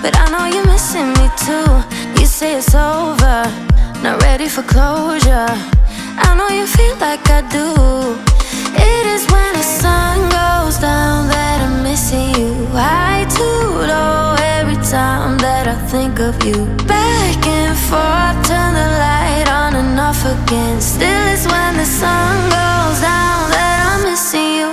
but I know you're missing me too. You say it's over, not ready for closure. I know you feel like I do. It is when the sun goes down that I'm missing you. I too low every time that I think of you. Back and forth, turn the light on and off again. Still it's when the sun goes down that I'm missing you.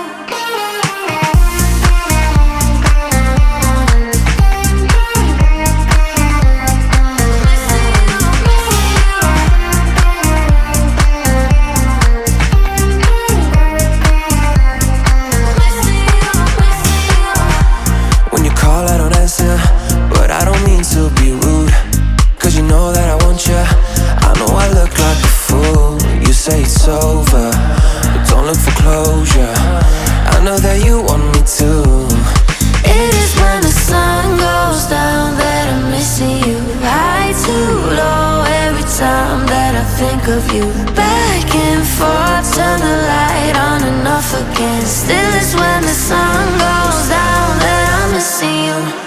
But I don't mean to be rude, cause you know that I want you. I know I look like a fool. You say it's over, but don't look for closure. I know that you want me to. It is when the sun goes down that I'm missing you. High too low every time that I think of you. Back and forth, turn the light on and off again. Still it's when the sun goes down that I'm missing you.